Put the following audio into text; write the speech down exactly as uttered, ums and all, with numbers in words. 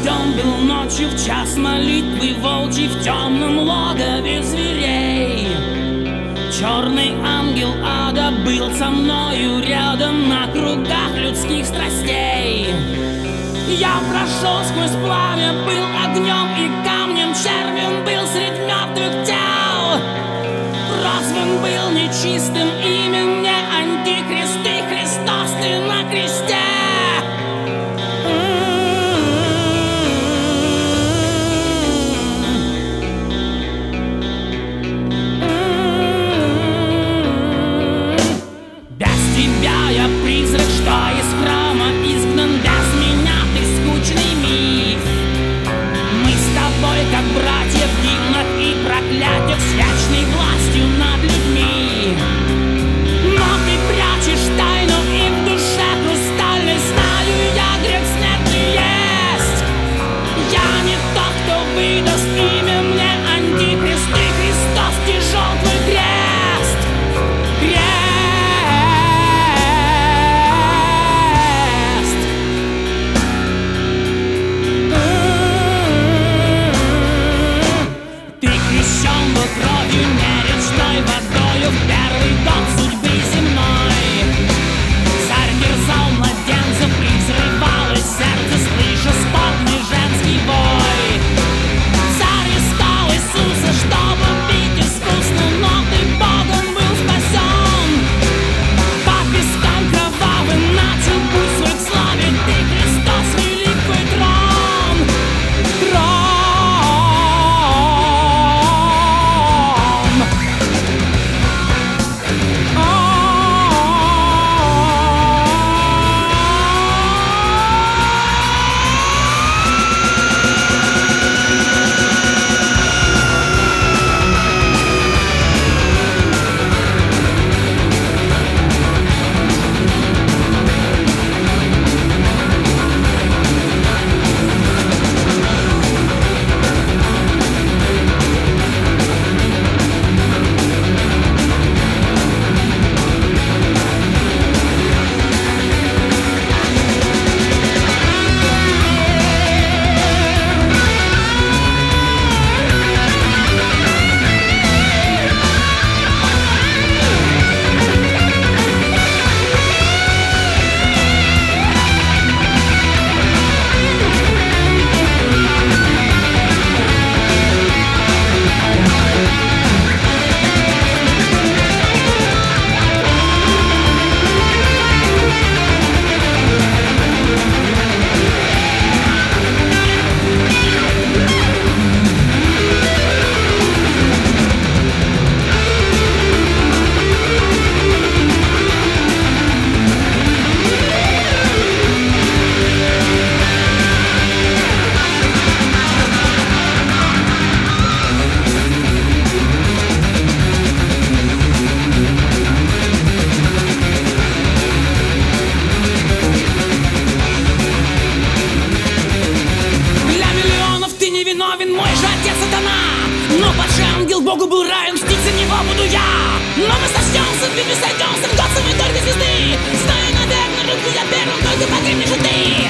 дождем был ночью в час молитвы волчий в темном логове зверей. Черный ангел ада был со мною рядом на кругах людских страстей. Я прошел сквозь пламя, был огнем и камнем, червем был средь мертвых тел. Прозван был нечистым, имя мне Антихрист, и Христос ты на кресте. Без тебя я призрак, что из храма изгнан, без меня ты скучный миф. Мы с тобой как братья в гимнах и проклятиях с вечной властью над людьми. Но ты прячешь тайну, и в душе хрустальной знаю я, грех смертный есть. Я не тот, кто выдаст имя мне Антихрист, и Христос тяжел твой крест. Крест. Ты крещен был кровью, не речной водою в первый год судьбы земной. Царь терзал младенцев и взрывалось сердце, слыша спорный женский вой. Царь искал Иисуса, чтобы убить искусно, но ты Богом был спасен. По пескам кровавым начал путь свой к славе, ты Христос, великий трон. Трон. Мой же отец сатана, но падший ангел Богу был раем, мстить за него буду я. Но мы сочтемся, в битве сойдемся, в год самой только звезды. Знаю, наверное, руку я первым, только покрепнешь ты.